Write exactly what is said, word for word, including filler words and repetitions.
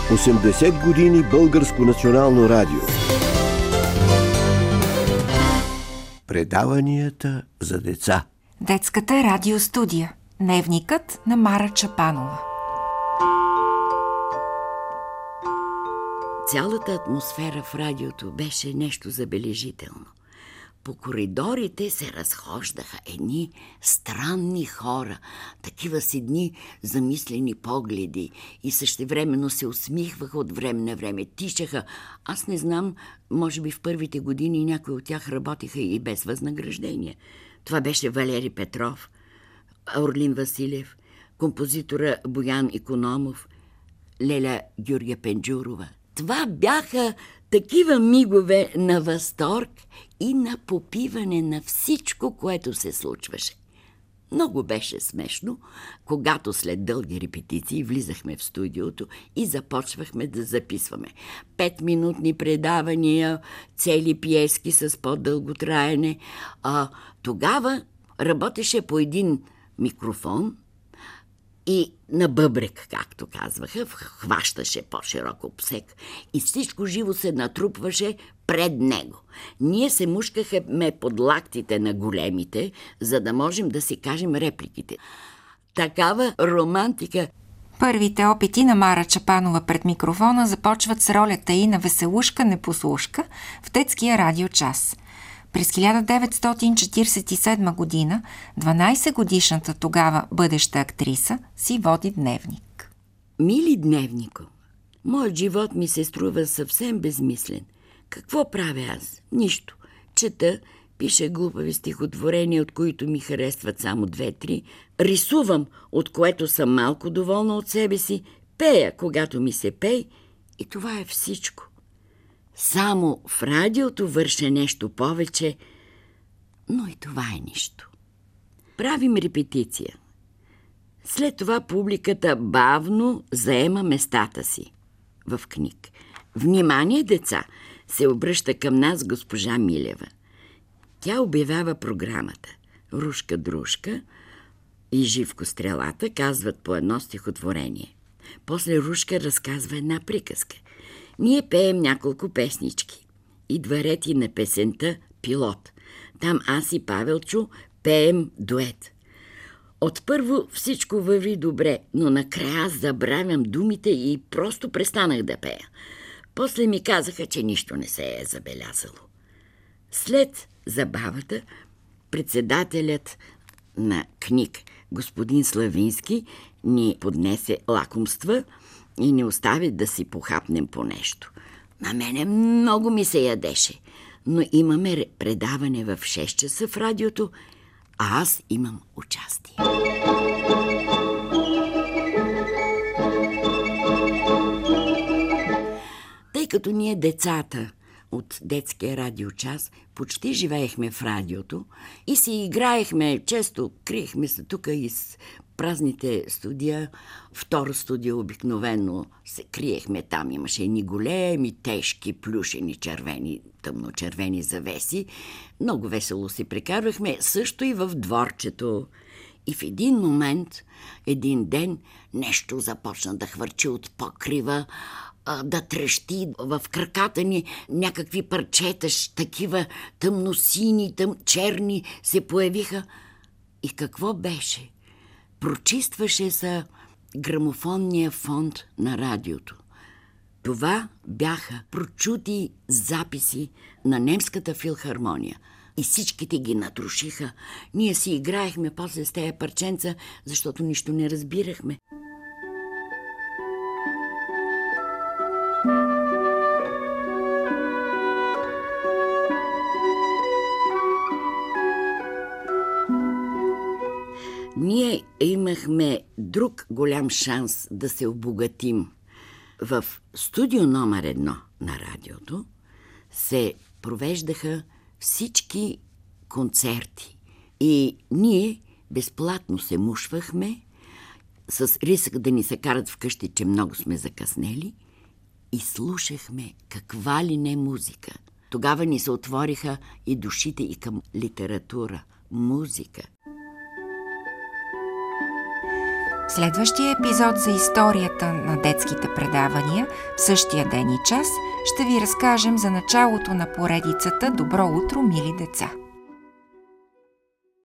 осемдесет години Българско национално радио. Предаванията за деца. Детската радиостудия. Дневникът на Мара Чапанова. Цялата атмосфера в радиото беше нещо забележително. По коридорите се разхождаха едни странни хора, такива с едни замислени погледи и същевременно се усмихваха от време на време, тишаха. Аз не знам, може би в първите години някои от тях работиха и без възнаграждение. Това беше Валери Петров, Орлин Василев, композитора Боян Икономов, Леля Георгия Пенджурова. Това бяха такива мигове на възторг и на попиване на всичко, което се случваше. Много беше смешно, когато след дълги репетиции влизахме в студиото и започвахме да записваме. Петминутни предавания, цели пиески с по-дълго траене. А тогава работеше по един микрофон и на бъбрек, както казваха, хващаше по-широк обсек и всичко живо се натрупваше пред него. Ние се мушкахме под лактите на големите, за да можем да си кажем репликите. Такава романтика. Първите опити на Мара Чапанова пред микрофона започват с ролята й на веселушка-непослушка в детския радиочас. През хиляда деветстотин четиридесет и седма година дванайсетгодишната тогава бъдеща актриса си води дневник. Мили дневнико, моят живот ми се струва съвсем безмислен. Какво правя аз? Нищо. Чета, пиша глупави стихотворения, от които ми харесват само две-три, рисувам, от което съм малко доволна от себе си, пея, когато ми се пей, и това е всичко. Само в радиото върша нещо повече, но и това е нищо. Правим репетиция. След това публиката бавно заема местата си в книг. Внимание, деца! Се обръща към нас госпожа Милева. Тя обявява програмата. Рушка-дружка и Живко Стрелата казват по едно стихотворение. После Рушка разказва една приказка. Ние пеем няколко песнички. Идва ред и на песента «Пилот». Там аз и Павелчо пеем дует. Отпърво всичко върви добре, но накрая аз забравям думите и просто престанах да пея. После ми казаха, че нищо не се е забелязало. След забавата председателят на книг, господин Славински, ни поднесе лакомства и не остави да си похапнем по нещо. На мене много ми се ядеше, но имаме предаване в шест часа в радиото, а аз имам участие. Тъй като ние децата от детския радиочас почти живеехме в радиото и си играехме, често криехме се тук из празните студия. Второ студио обикновено се криехме там. Имаше едни големи, тежки, плюшени, червени, тъмночервени завеси. Много весело си прекарвахме, също и в дворчето. И в един момент, един ден, нещо започна да хвърчи от покрива, да трещи в краката ни някакви парчета, такива тъмносини, тъм, черни се появиха. И какво беше? Прочистваше се грамофонния фонд на радиото. Това бяха прочути записи на немската филхармония. И всичките ги натрушиха. Ние си играехме после с тея парченца, защото нищо не разбирахме. Ние имахме друг голям шанс да се обогатим. В студио номер едно на радиото се провеждаха всички концерти и ние безплатно се мушвахме с риск да ни се карат вкъщи, че много сме закъснели, и слушахме каква ли не музика. Тогава ни се отвориха и душите и към литература, музика. В следващия епизод за историята на детските предавания в същия ден и час ще ви разкажем за началото на поредицата «Добро утро, мили деца».